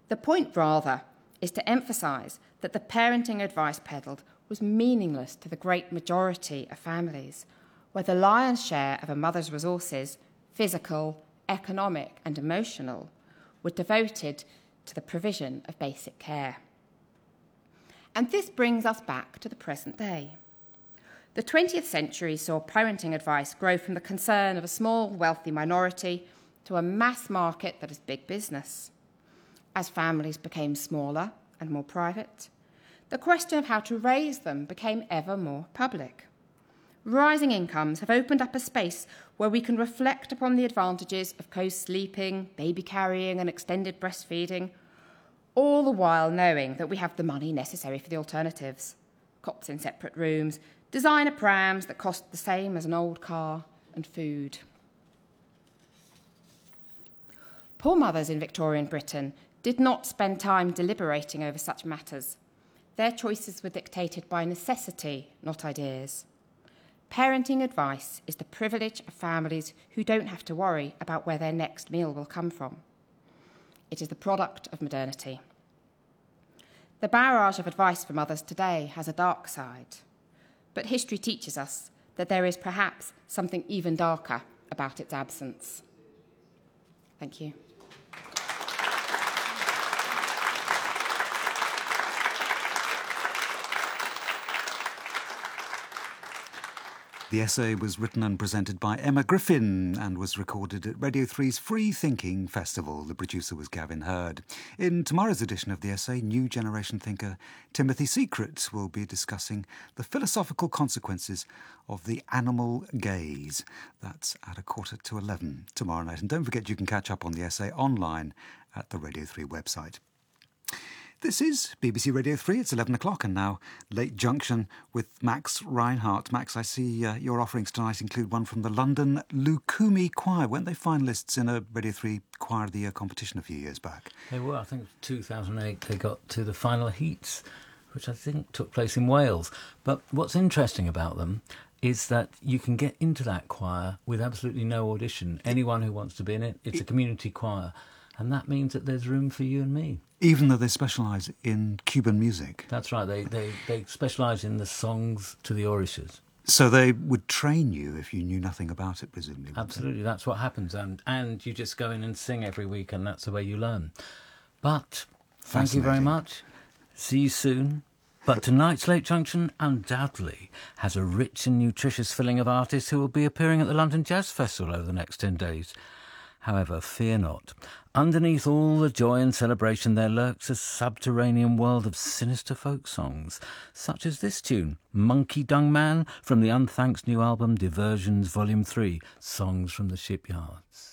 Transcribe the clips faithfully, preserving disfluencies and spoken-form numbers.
The point, rather, is to emphasise that the parenting advice peddled was meaningless to the great majority of families, where the lion's share of a mother's resources, physical, economic and emotional, were devoted to the provision of basic care. And this brings us back to the present day. The twentieth century saw parenting advice grow from the concern of a small, wealthy minority to a mass market that is big business. As families became smaller and more private, the question of how to raise them became ever more public. Rising incomes have opened up a space where we can reflect upon the advantages of co-sleeping, baby carrying and extended breastfeeding, all the while knowing that we have the money necessary for the alternatives. Cots in separate rooms, designer prams that cost the same as an old car, and food. Poor mothers in Victorian Britain did not spend time deliberating over such matters. Their choices were dictated by necessity, not ideas. Parenting advice is the privilege of families who don't have to worry about where their next meal will come from. It is the product of modernity. The barrage of advice for mothers today has a dark side, but history teaches us that there is perhaps something even darker about its absence. Thank you. The essay was written and presented by Emma Griffin and was recorded at Radio three's Free Thinking Festival. The producer was Gavin Hurd. In tomorrow's edition of the essay, new generation thinker Timothy Secret will be discussing the philosophical consequences of the animal gaze. That's at a quarter to eleven tomorrow night. And don't forget you can catch up on the essay online at the Radio three website. This is B B C Radio three. It's eleven o'clock and now Late Junction with Max Reinhardt. Max, I see uh, your offerings tonight include one from the London Lukumi Choir. Weren't they finalists in a Radio three Choir of the Year competition a few years back? They were. I think two thousand eight they got to the final heats, which I think took place in Wales. But what's interesting about them is that you can get into that choir with absolutely no audition. Anyone who wants to be in it, it's a community choir. And that means that there's room for you and me. Even though they specialise in Cuban music. That's right. They they, they specialise in the songs to the Orishas. So they would train you if you knew nothing about it, presumably. Absolutely. That's what happens. And, and you just go in and sing every week, and that's the way you learn. But thank you very much. See you soon. But tonight's Late Junction undoubtedly has a rich and nutritious filling of artists who will be appearing at the London Jazz Festival over the next ten days. However, fear not. Underneath all the joy and celebration there lurks a subterranean world of sinister folk songs, such as this tune, Monkey Dung Man, from the Unthanks new album Diversions Volume three, Songs from the Shipyards.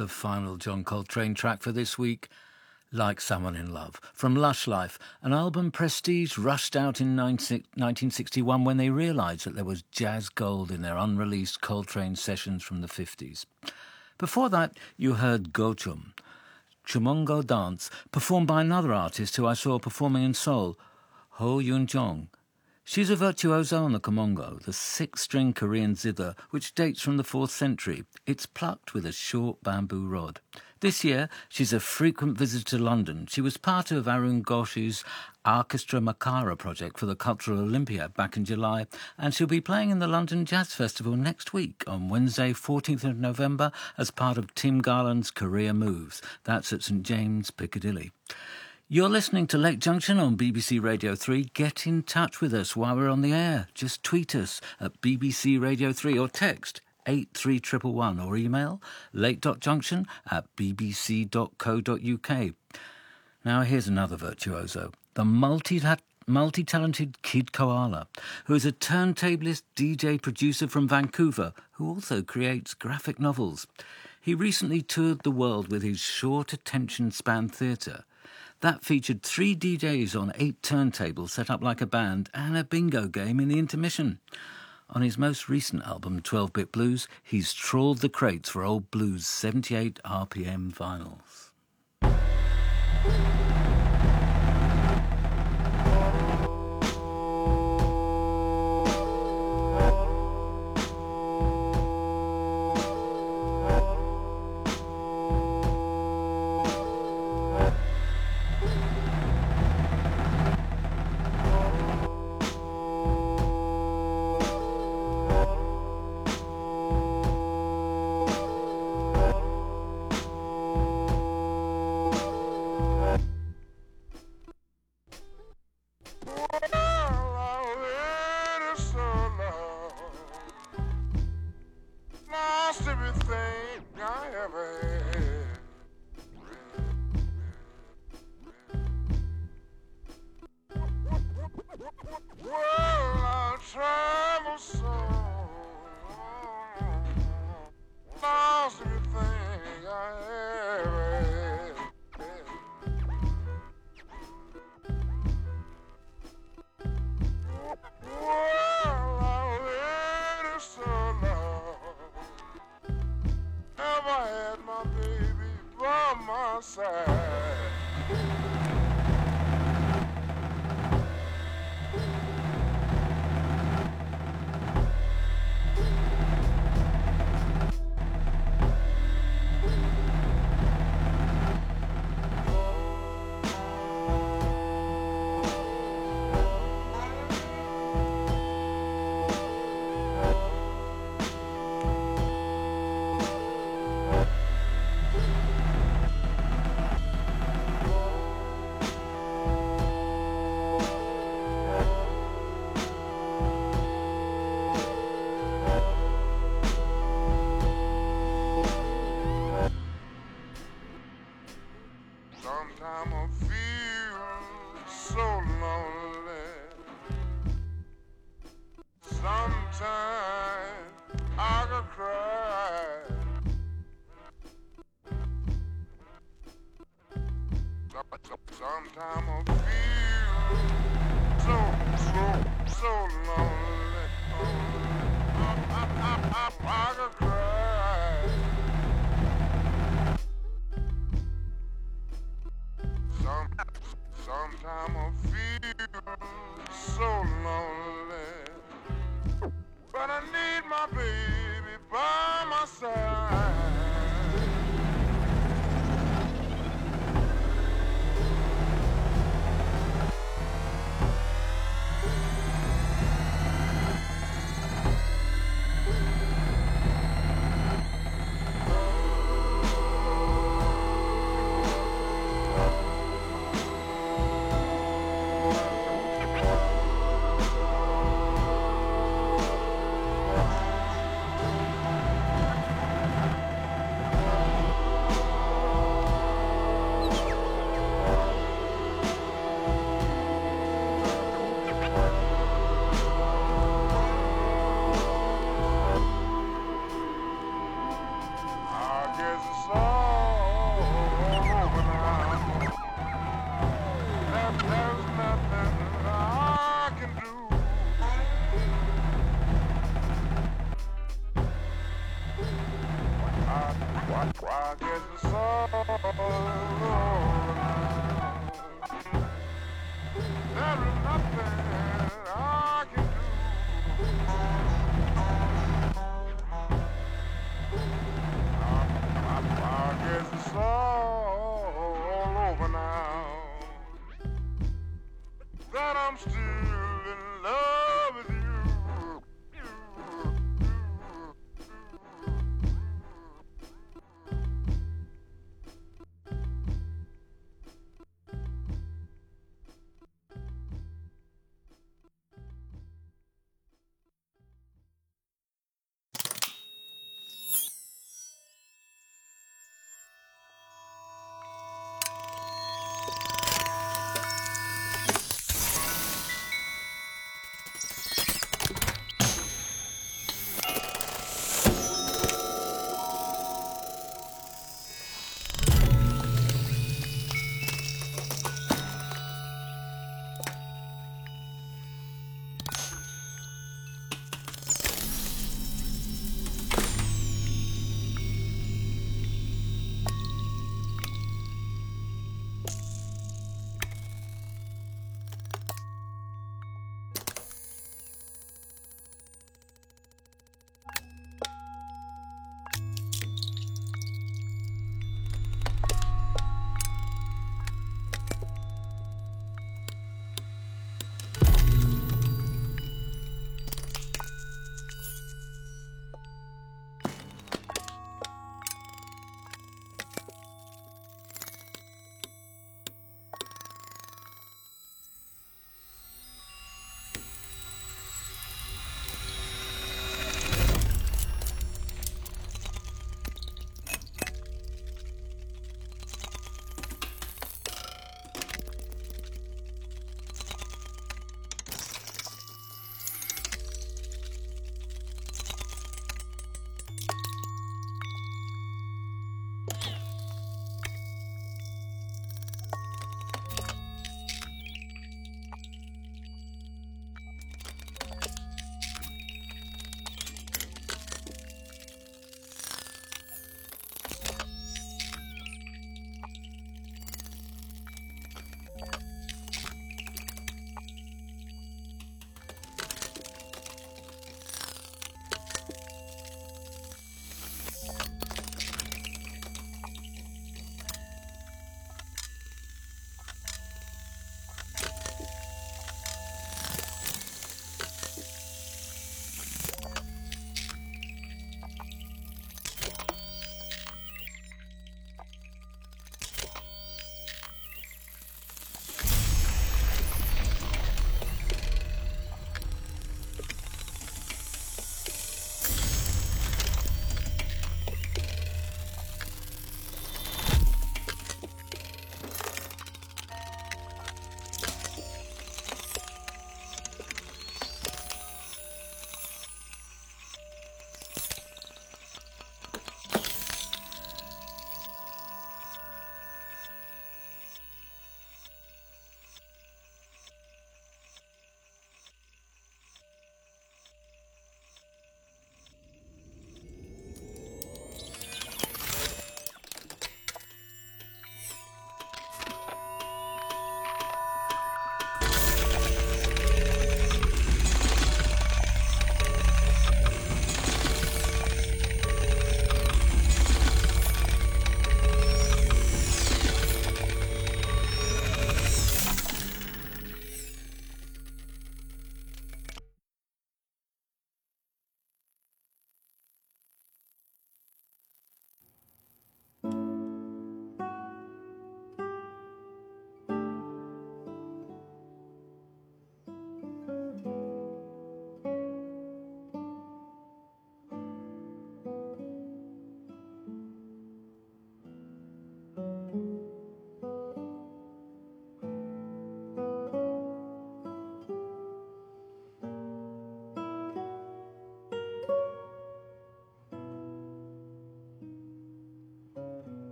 the final John Coltrane track for this week, Like Someone in Love, from Lush Life, an album Prestige rushed out in nineteen sixty-one when they realised that there was jazz gold in their unreleased Coltrane sessions from the fifties. Before that, you heard Gochum, Chumongo Dance, performed by another artist who I saw performing in Seoul, Ho Yoon-jong. She's a virtuoso on the komongo, the six-string Korean zither, which dates from the fourth century. It's plucked with a short bamboo rod. This year, she's a frequent visitor to London. She was part of Arun Ghosh's Orchestra Makara project for the Cultural Olympia back in July, and she'll be playing in the London Jazz Festival next week on Wednesday, fourteenth of November, as part of Tim Garland's Career Moves. That's at St James, Piccadilly. You're listening to Lake Junction on B B C Radio three. Get in touch with us while we're on the air. Just tweet us at B B C Radio three or text eight three one one one or email lake.junction at bbc.co.uk. Now here's another virtuoso, the multi multi-talented Kid Koala, who is a turntablist, D J, producer from Vancouver, who also creates graphic novels. He recently toured the world with his short attention span theatre. That featured three D Js on eight turntables set up like a band and a bingo game in the intermission. On his most recent album, twelve-Bit Blues, he's trawled the crates for old blues seventy-eight R P M vinyls.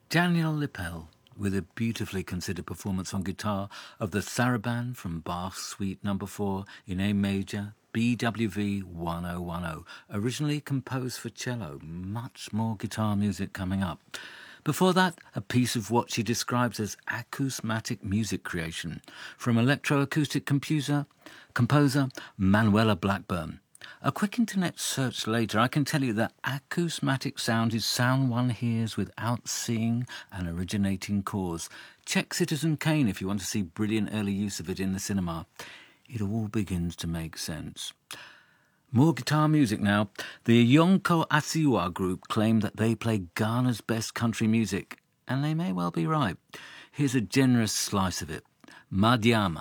Daniel Lippel, with a beautifully considered performance on guitar of the Saraband from Bach's Suite Number four in A major, B W V ten ten, originally composed for cello. Much more guitar music coming up. Before that, a piece of what she describes as acousmatic music creation from electroacoustic composer, composer Manuela Blackburn. A quick internet search later, I can tell you that acousmatic sound is sound one hears without seeing an originating cause. Check Citizen Kane if you want to see brilliant early use of it in the cinema. It all begins to make sense. More guitar music now. The Yonko Asiwa group claim that they play Ghana's best country music, and they may well be right. Here's a generous slice of it. Madiama.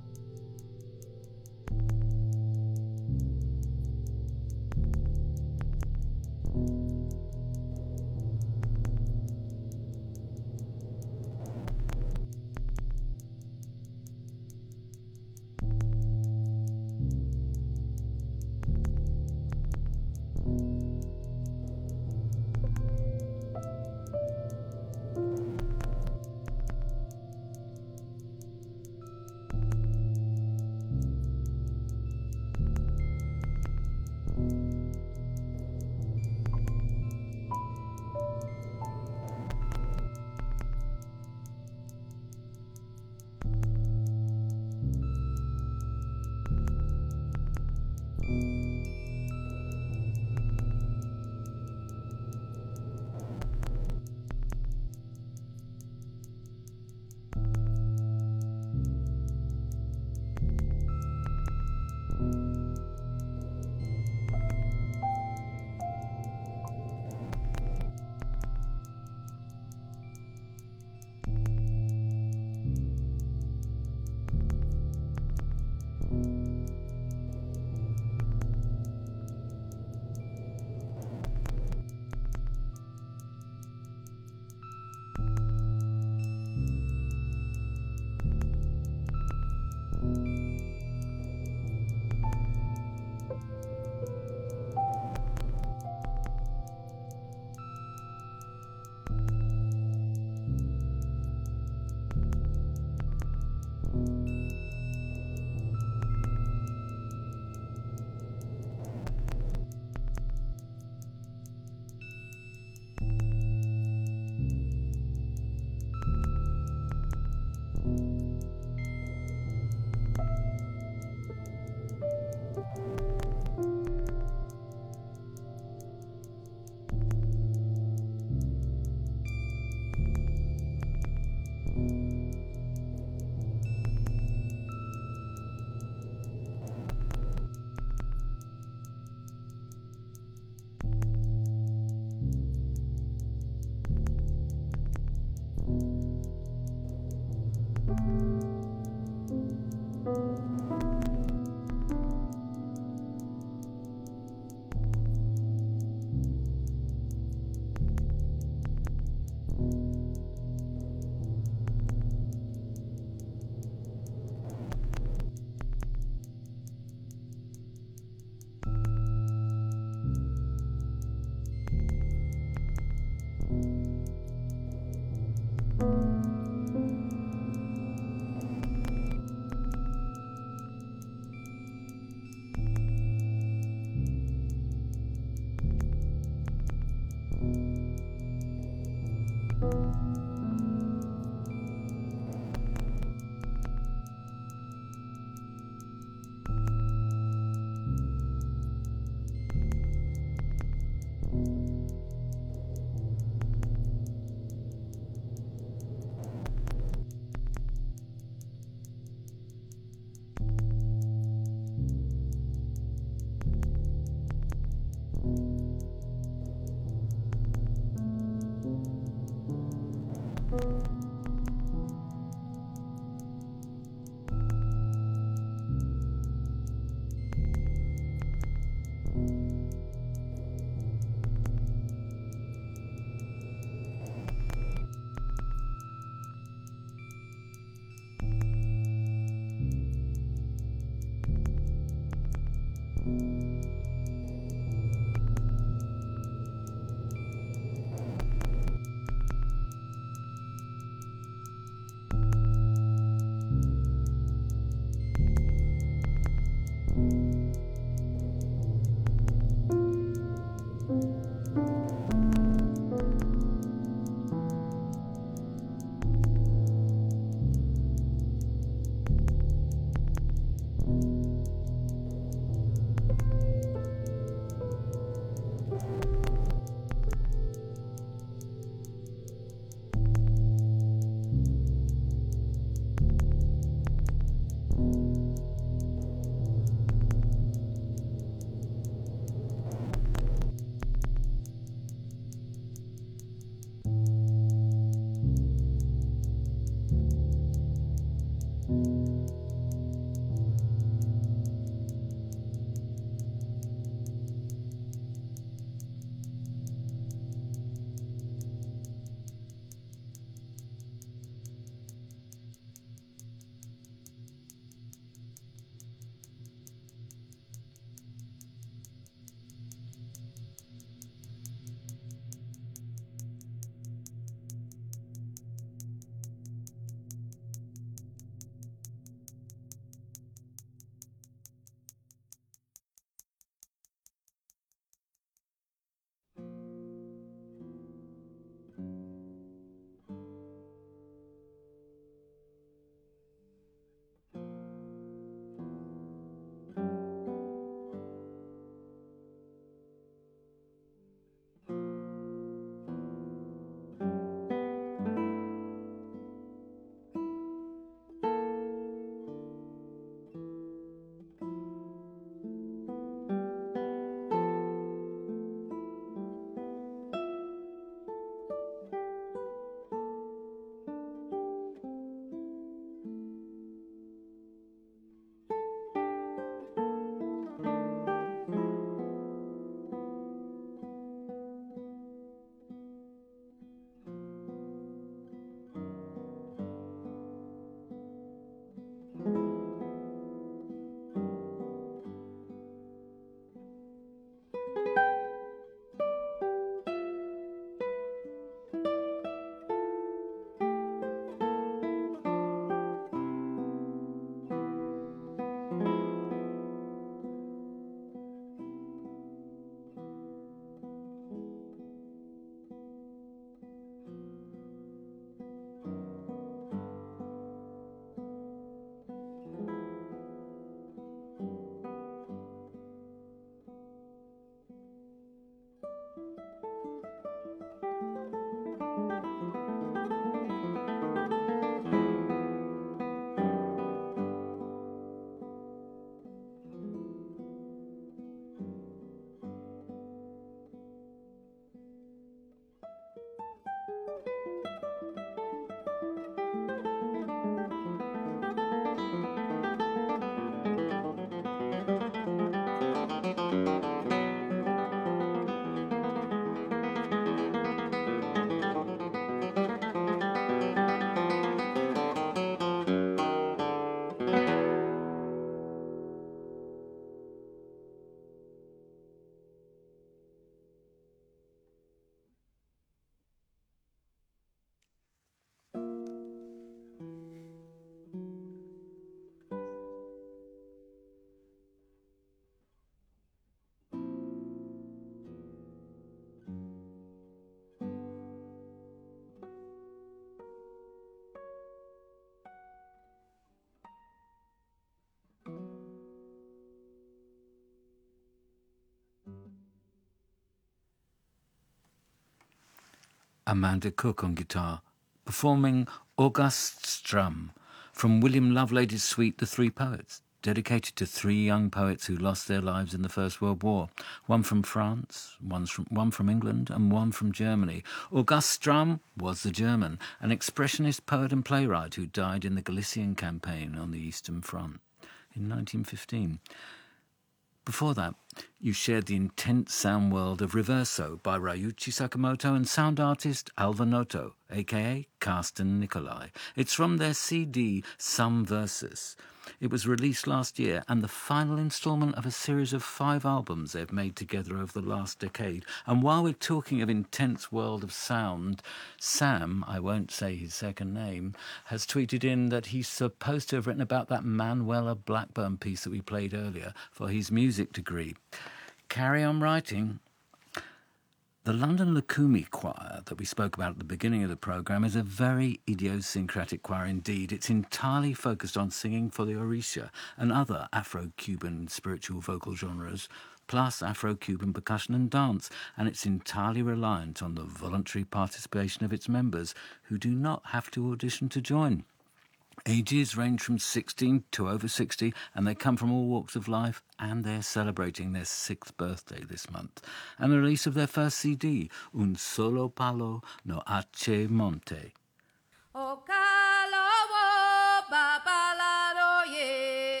Amanda Cook on guitar, performing August Strum from William Lovelady's suite The Three Poets, dedicated to three young poets who lost their lives in the First World War, one from France, one from, one from England, and one from Germany. August Strum was the German, an expressionist poet and playwright who died in the Galician campaign on the Eastern Front in nineteen fifteen. Before that, you shared the intense sound world of Reverso by Ryuichi Sakamoto and sound artist Alva Noto, a k a. Carsten Nicolai. It's from their C D, Some Versus. It was released last year and the final instalment of a series of five albums they've made together over the last decade. And while we're talking of intense world of sound, Sam, I won't say his second name, has tweeted in that he's supposed to have written about that Manuela Blackburn piece that we played earlier for his music degree. Carry on writing. The London Lukumi Choir that we spoke about at the beginning of the programme is a very idiosyncratic choir indeed. It's entirely focused on singing for the Orisha and other Afro-Cuban spiritual vocal genres, plus Afro-Cuban percussion and dance, and it's entirely reliant on the voluntary participation of its members, who do not have to audition to join. Ages range from sixteen to over sixty, and they come from all walks of life, and they're celebrating their sixth birthday this month. And the release of their first C D, Un Solo Palo No Ache Monte. O kalo babalaro ye.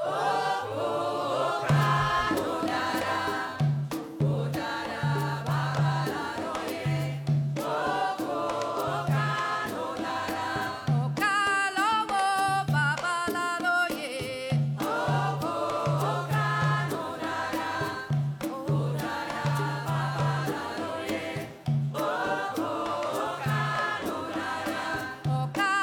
O kalo dara. O dara babalaro ye. O kalo dara. O kalo babalaro ye. O kalo dara. O dara babalaro ye. O kalo dara. O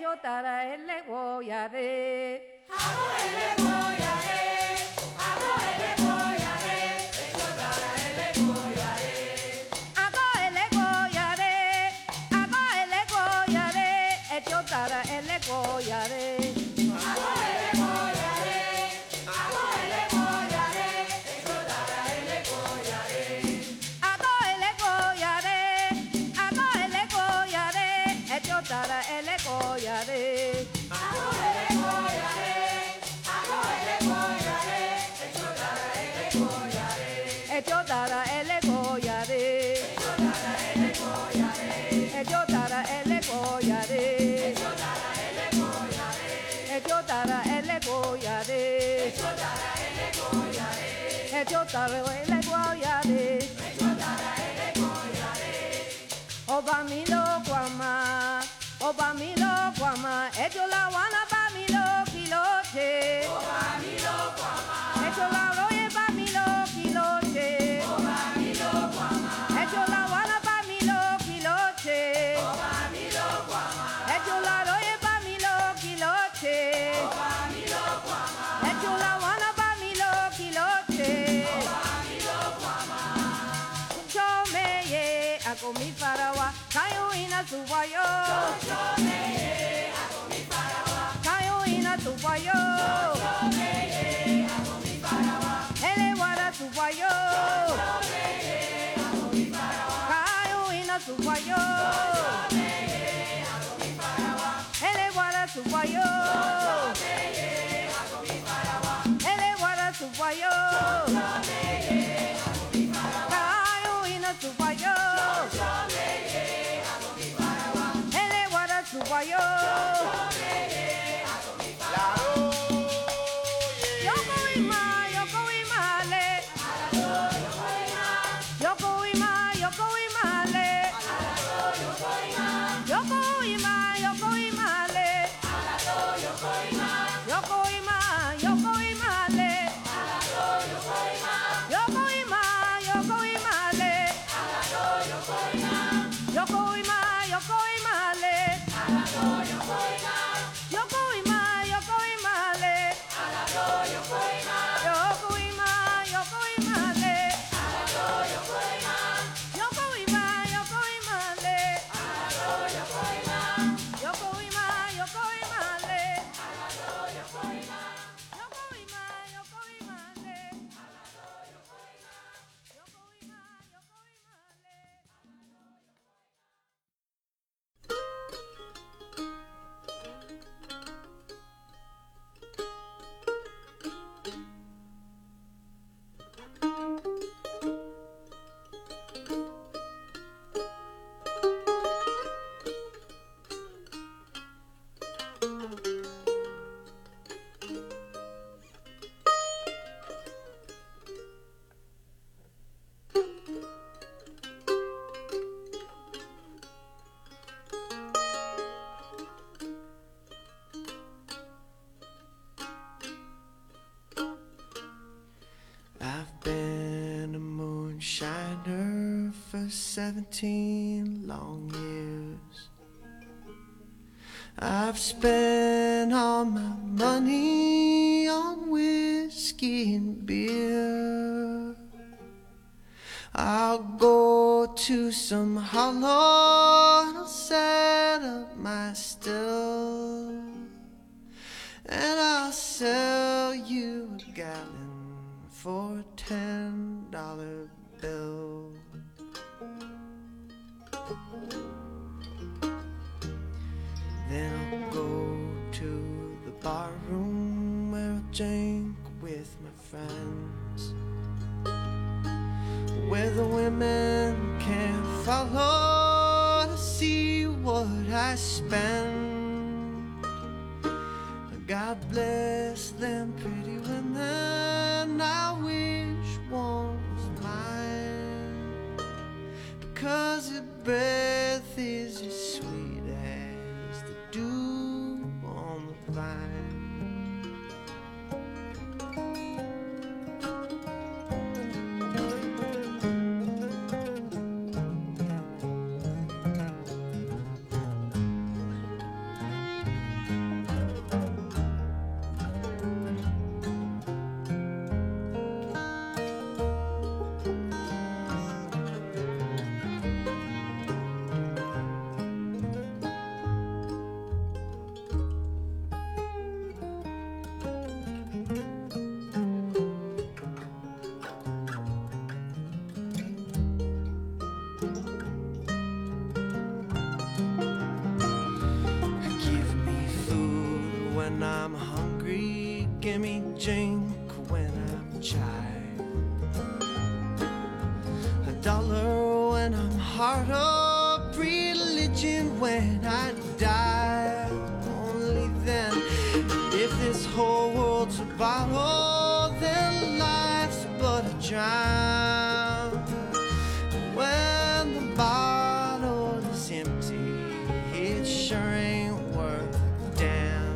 echotara ele goyare. Hago ele goyare, hago ele goyare, echotara ele goyare. Hago ele goyare, hago ele goyare, echotara ele goyare. Hago ele goyare, hago ele goyare, echotara ele goyare. Hago ele goyare, hago ele goyare, echotara ele goyare. Hago ele goyare, hago ele goyare, echotara ele goyare. Echotara ele goyare. Echotara ele goyare. Echotara ele goyare. Echotara ele goyare. Echotara ele goyare. Echotara ele goyare. Oba milo kwama, oba milo kwama, echola wana ba milo kiloche. Oba milo kwama, Echola roye ba milo kiloche. oba milo kwama, Echola wana ba milo kiloche. oba milo kwama, Echola roye ba milo kiloche. oba milo kwama, Echola wana ba milo kiloche. oba milo kwama. Chome ye akomi farawa, kayo ina suwayo. Chomeye, hago mi parawa. Kayo ina suwayo. Chomeye, hago mi parawa. Ele wara suwayo. Chomeye, hago mi parawa. Kayo ina suwayo. Chomeye, hago mi parawa. Ele wara suwayo. Chomeye, hago mi parawa. Ele wara suwayo. Chomeye, hago mi parawa. Kayo ina suwayo. Chomeye, hago mi parawa. Ele wara suwayo. Chomeye, hago mi parawa. Yoko ima, yoko ima le. Yoko ima, yoko ima le. Yoko ima, yoko ima le. Yoko ima, yoko ima le. Yoko ima, yoko ima le. Yoko ima, yoko ima le. Yoko ima, yoko ima le. Yoko ima, yoko ima le. Yoko ima, yoko ima le. Yoko ima, yoko ima le. Yoko ima, yoko ima le. Yoko ima, yoko ima le. I've been a moonshiner for seventeen long years. I've spent all my money on whiskey and beer. I'll go to some hollow and I'll set up my still, and I'll sell you a gallon for a ten dollar bill. Then I'll go to the bar room where I'll drink with my friends, where the women can't follow to see what I spend. God bless them pretty women, I wish one was mine, because her breath is as sweet as the dew on the vine. when I die, only then. If this whole world's a bottle, then life's but a drown. When the bottle is empty, it sure ain't worth a damn.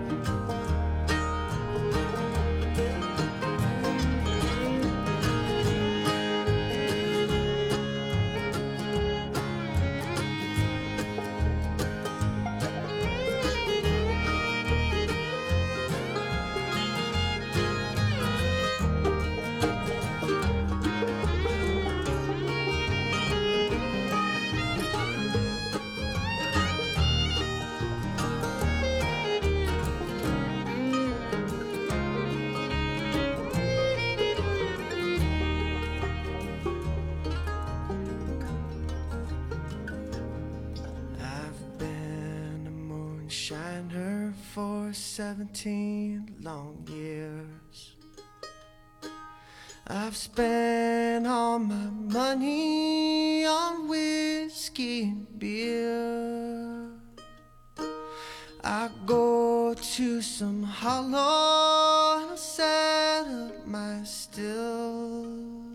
I've been a moonshiner for seventeen long years. I've spent all my money on whiskey and beer. I go to some hollow and I set up my still.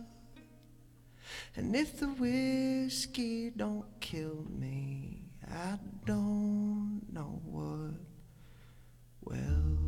And if the whiskey don't kill me, I don't know what will.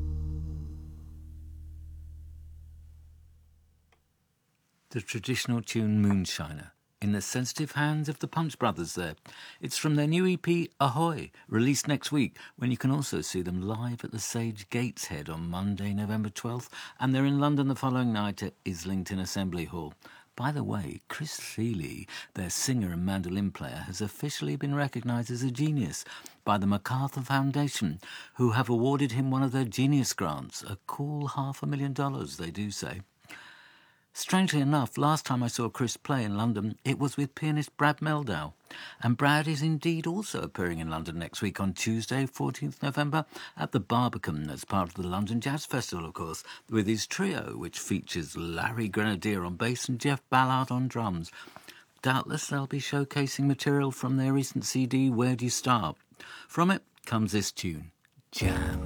The traditional tune Moonshiner, in the sensitive hands of the Punch Brothers there. It's from their new E P, Ahoy, released next week, when you can also see them live at the Sage Gateshead on Monday, November twelfth, and they're in London the following night at Islington Assembly Hall. By the way, Chris Thile, their singer and mandolin player, has officially been recognised as a genius by the MacArthur Foundation, who have awarded him one of their Genius Grants, a cool half a million dollars, they do say. Strangely enough, last time I saw Chris play in London, it was with pianist Brad Mehldau. And Brad is indeed also appearing in London next week on Tuesday, fourteenth November, at the Barbican as part of the London Jazz Festival, of course, with his trio, which features Larry Grenadier on bass and Jeff Ballard on drums. Doubtless they'll be showcasing material from their recent C D, Where Do You Start? From it comes this tune, Jam.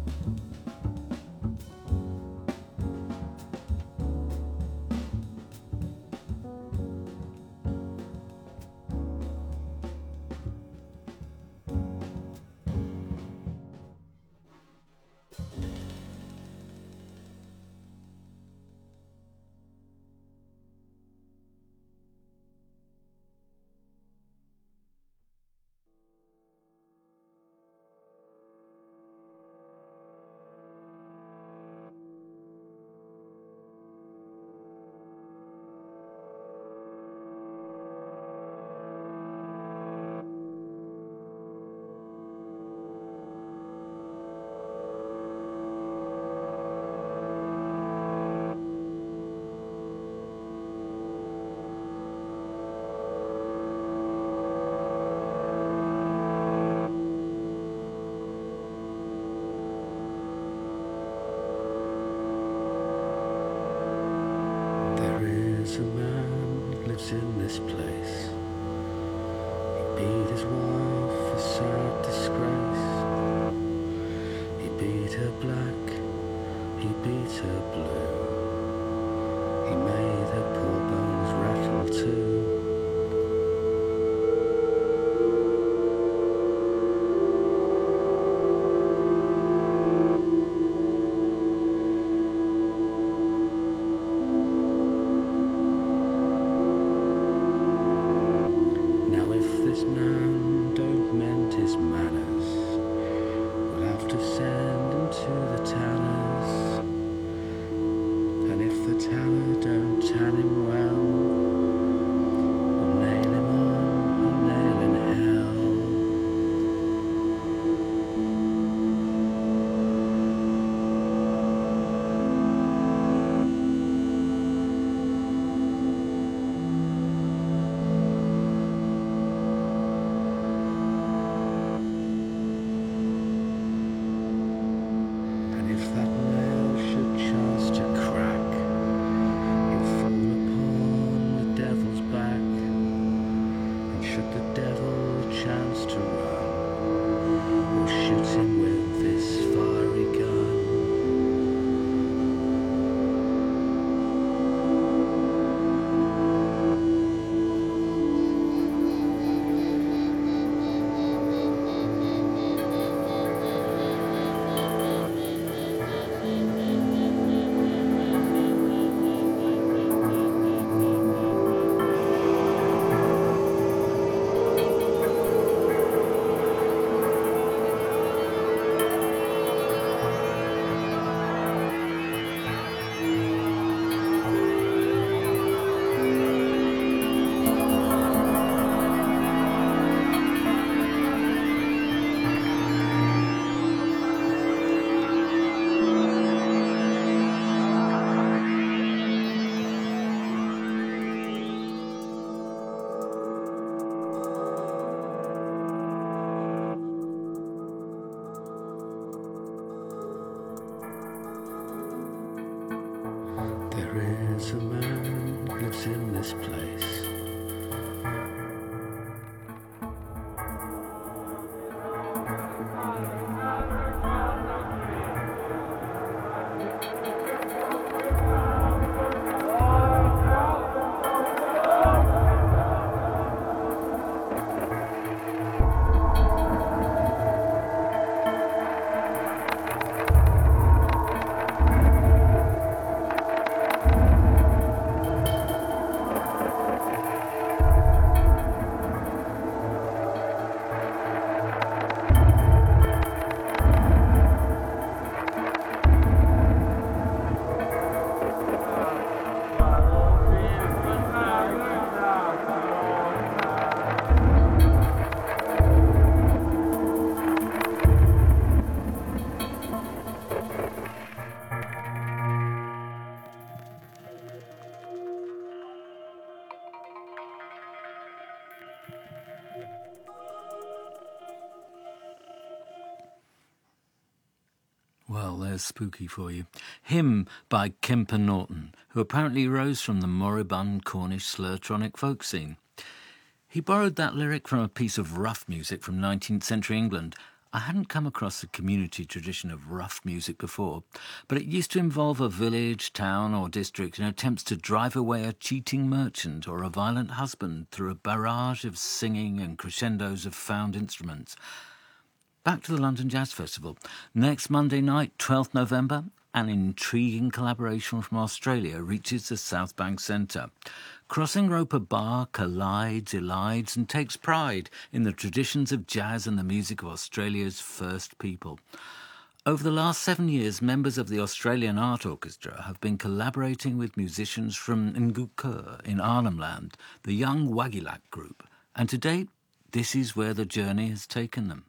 There's a man lives in this place. He beat his wife for sad disgrace. He beat her black, he beat her blue. He made her poor bones rattle too. There's a man lives in this place. Well, there's Spooky for you. Hymn by Kemper Norton, who apparently rose from the moribund Cornish slurtronic folk scene. He borrowed that lyric from a piece of rough music from nineteenth century England. I hadn't come across the community tradition of rough music before, but it used to involve a village, town or district in attempts to drive away a cheating merchant or a violent husband through a barrage of singing and crescendos of found instruments. Back to the London Jazz Festival. Next Monday night, twelfth November, an intriguing collaboration from Australia reaches the South Bank Centre. Crossing Roper Bar collides, elides and takes pride in the traditions of jazz and the music of Australia's first people. Over the last seven years, members of the Australian Art Orchestra have been collaborating with musicians from Ngukkur in Arnhem Land, the young Wagilak group, and to date, this is where the journey has taken them.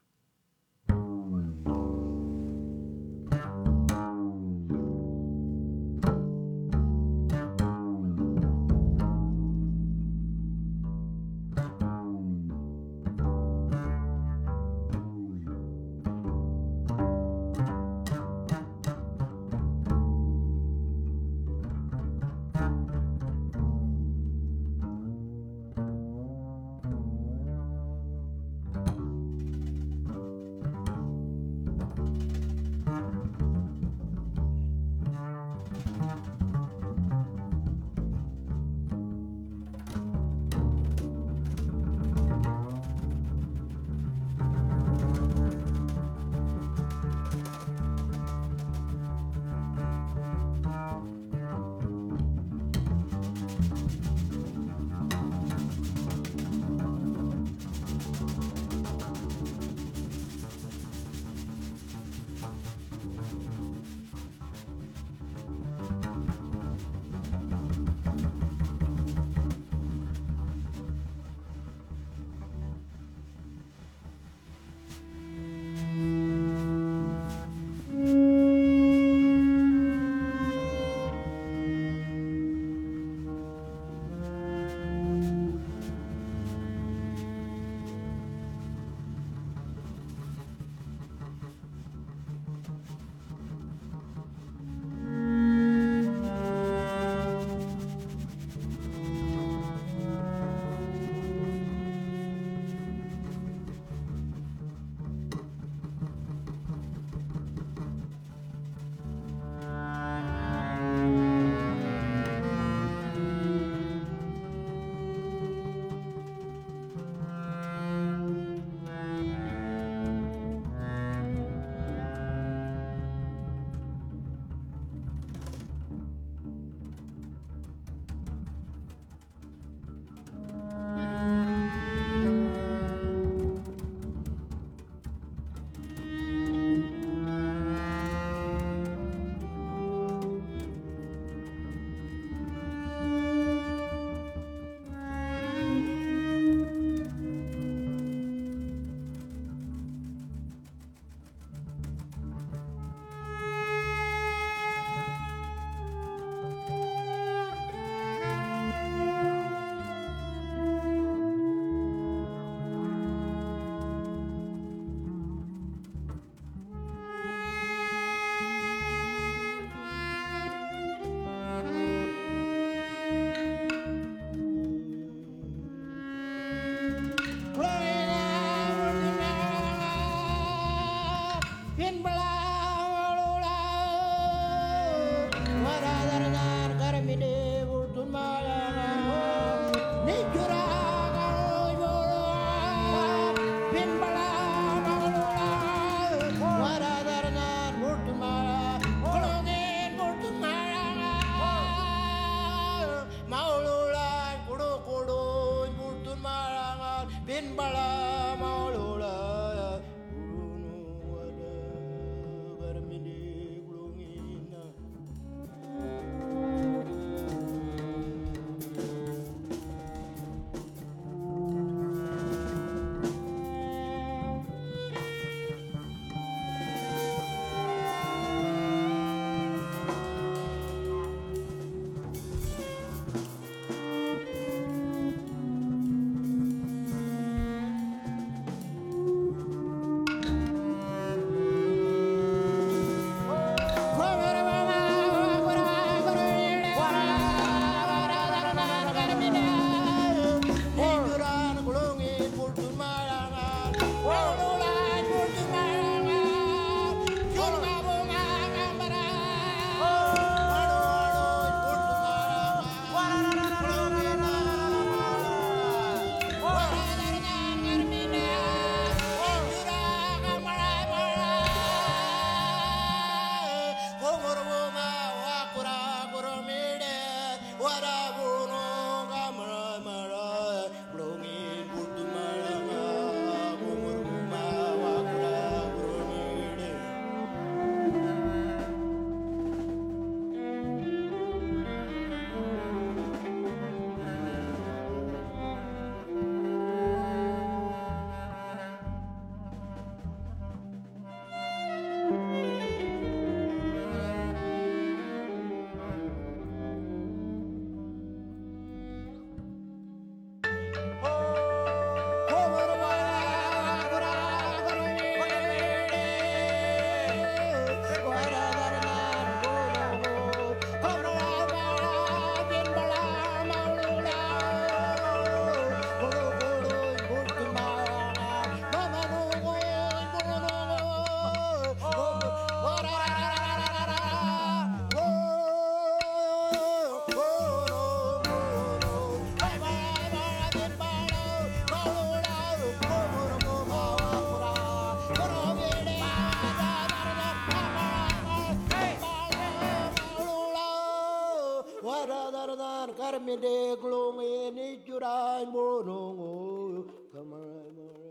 mar me de glong e ni jurai mo no kamara mara.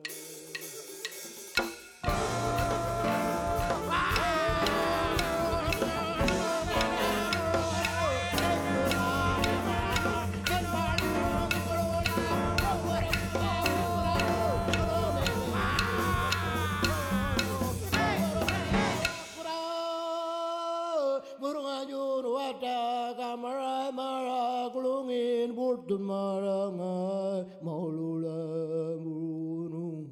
Mara mara glungin burdun maranga maulula munu.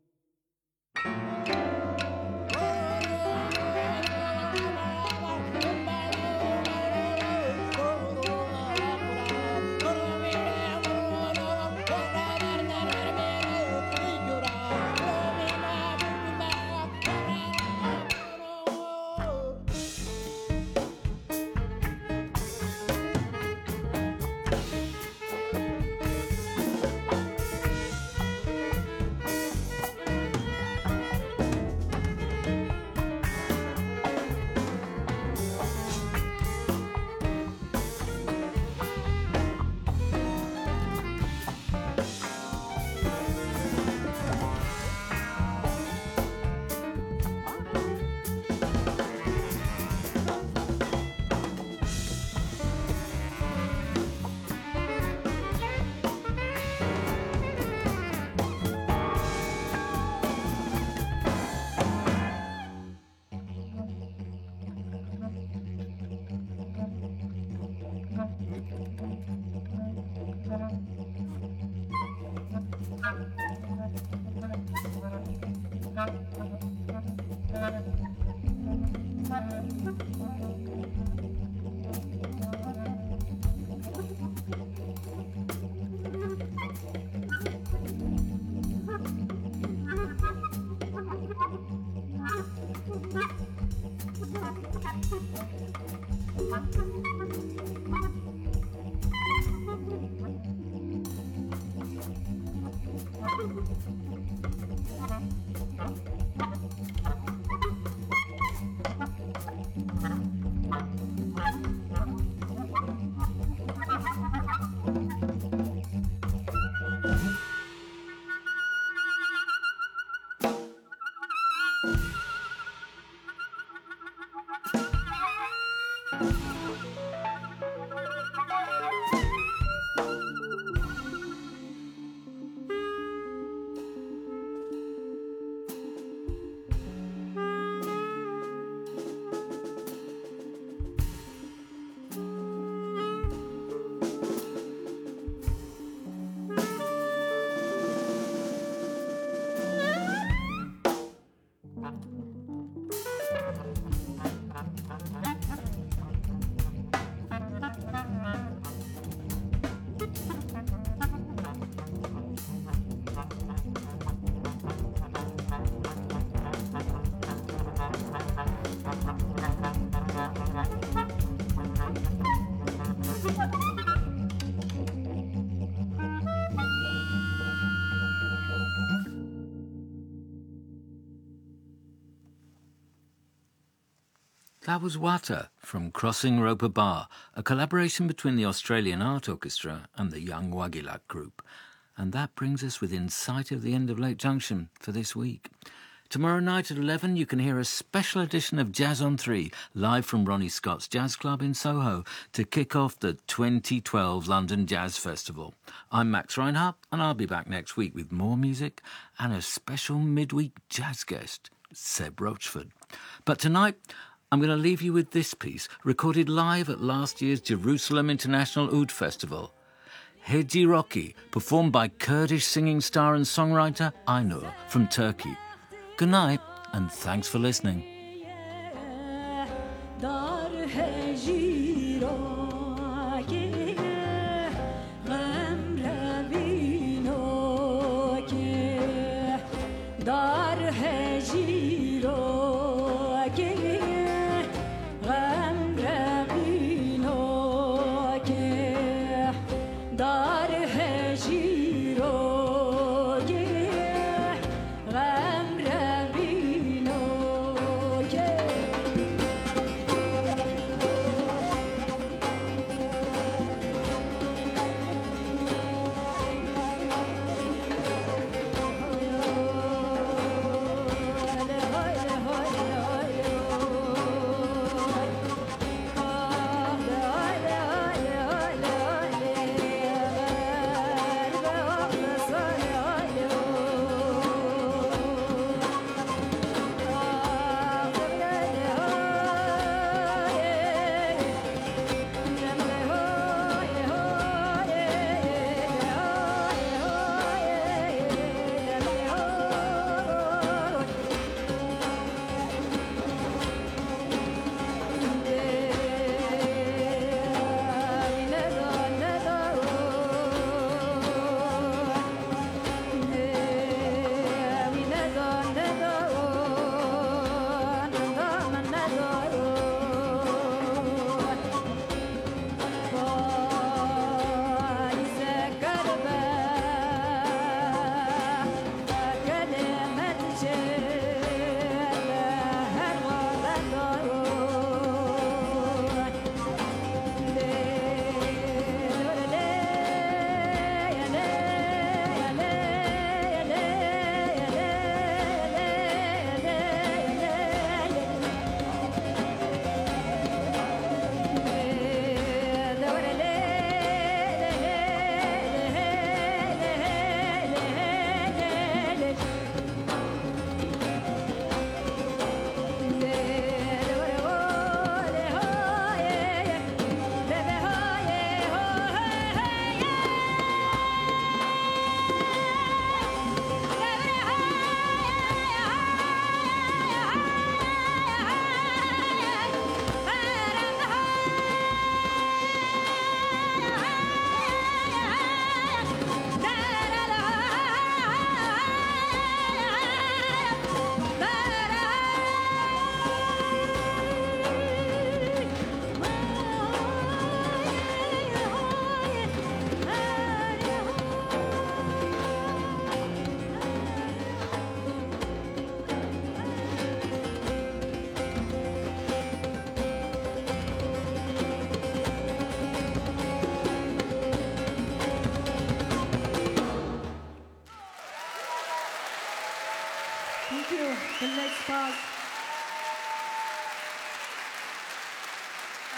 That was Wata from Crossing Roper Bar, a collaboration between the Australian Art Orchestra and the Young Wagilak Group. And that brings us within sight of the end of Lake Junction for this week. Tomorrow night at eleven, you can hear a special edition of Jazz on three, live from Ronnie Scott's Jazz Club in Soho, to kick off the twenty twelve London Jazz Festival. I'm Max Reinhardt, and I'll be back next week with more music and a special midweek jazz guest, Seb Rochford. But tonight, I'm going to leave you with this piece, recorded live at last year's Jerusalem International Oud Festival. Heci Rocky, performed by Kurdish singing star and songwriter Aynur from Turkey. Good night, and thanks for listening.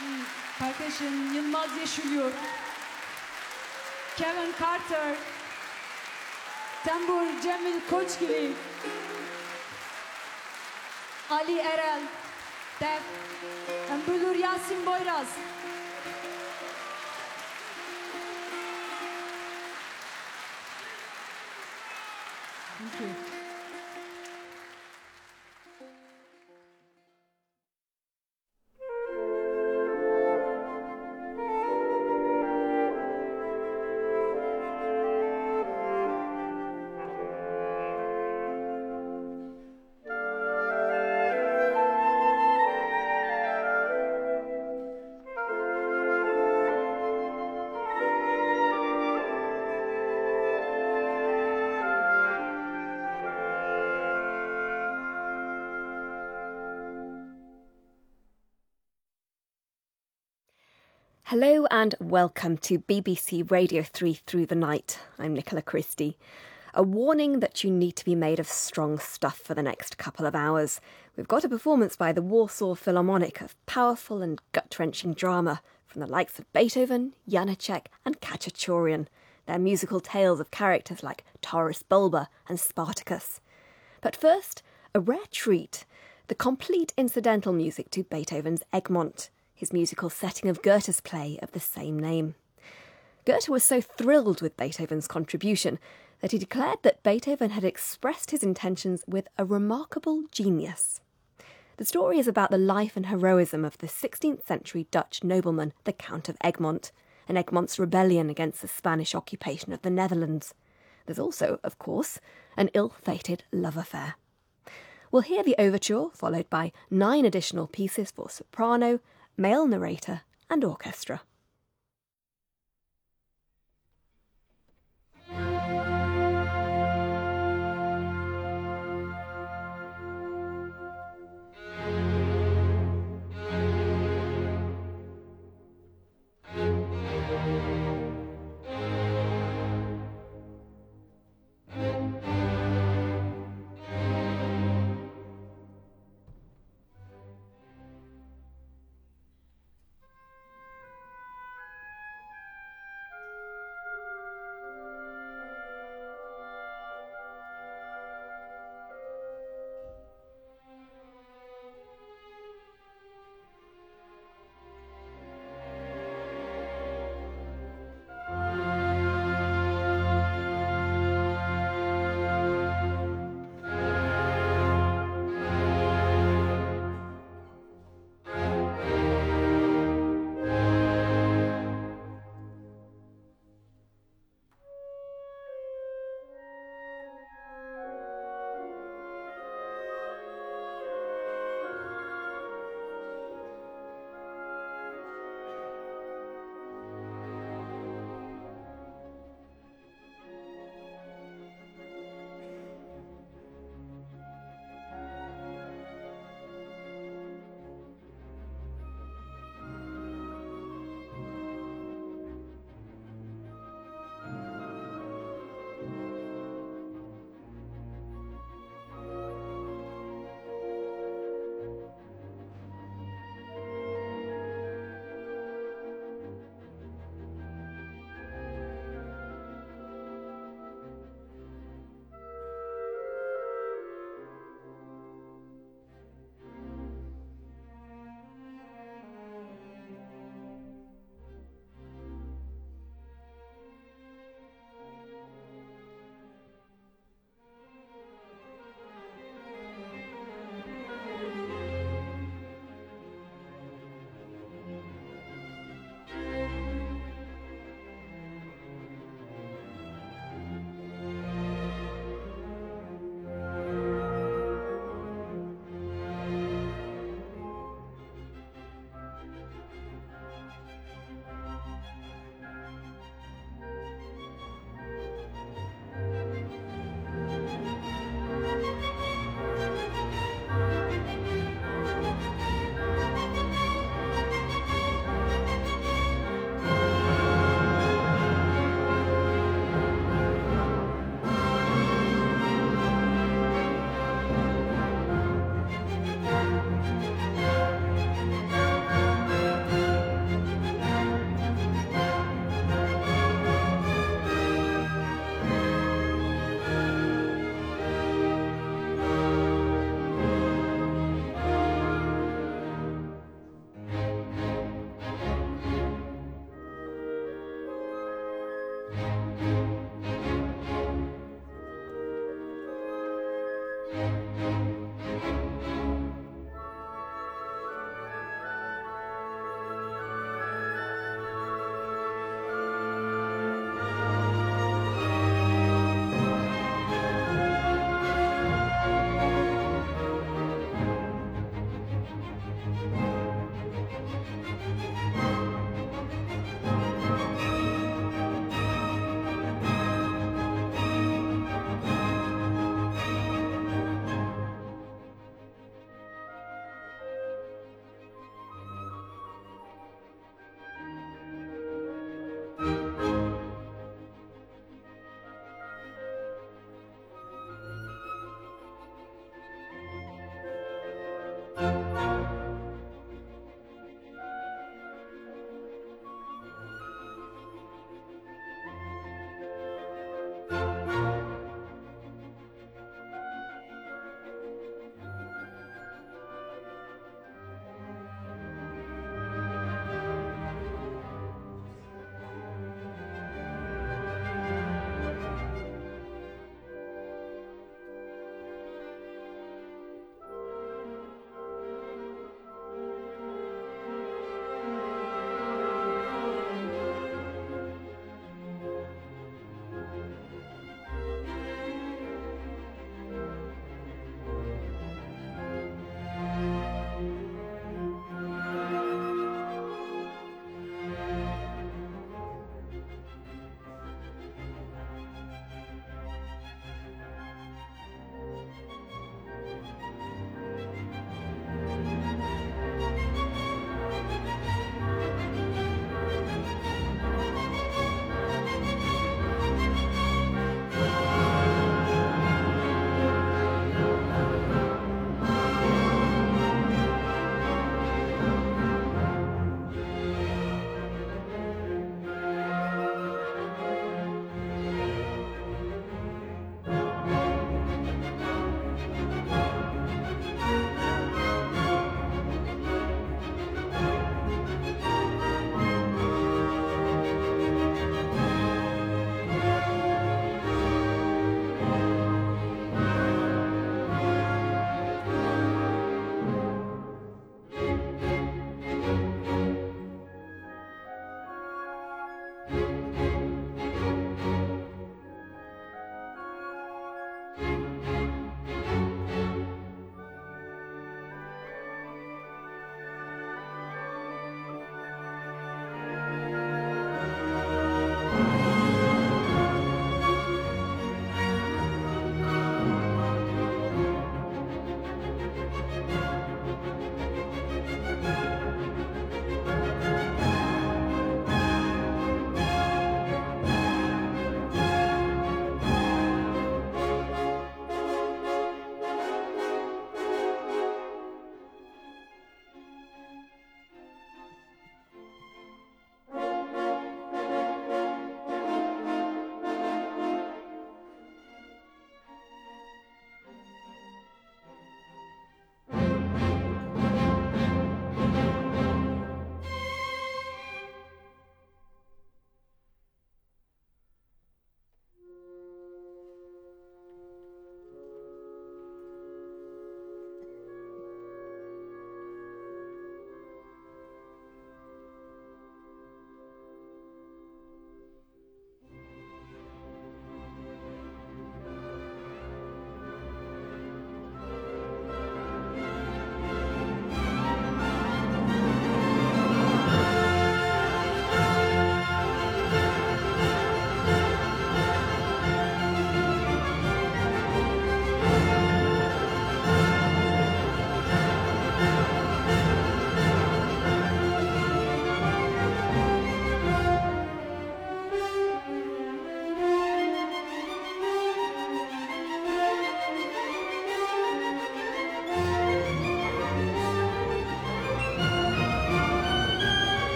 Percussion Yılmaz Yeşilyurt, Kevin Carter, Tambur Cemil Koçgili, Ali Erel, Def, Mbulur Yasin Boyraz. Thank you. Hello and welcome to B B C Radio three Through the Night. I'm Nicola Christie. A warning that you need to be made of strong stuff for the next couple of hours. We've got a performance by the Warsaw Philharmonic of powerful and gut-wrenching drama from the likes of Beethoven, Janacek and Khachaturian. Their musical tales of characters like Taurus Bulba and Spartacus. But first, a rare treat, the complete incidental music to Beethoven's Egmont, his musical setting of Goethe's play of the same name. Goethe was so thrilled with Beethoven's contribution that he declared that Beethoven had expressed his intentions with a remarkable genius. The story is about the life and heroism of the sixteenth century Dutch nobleman, the Count of Egmont, and Egmont's rebellion against the Spanish occupation of the Netherlands. There's also, of course, an ill-fated love affair. We'll hear the overture, followed by nine additional pieces for soprano, male narrator and orchestra.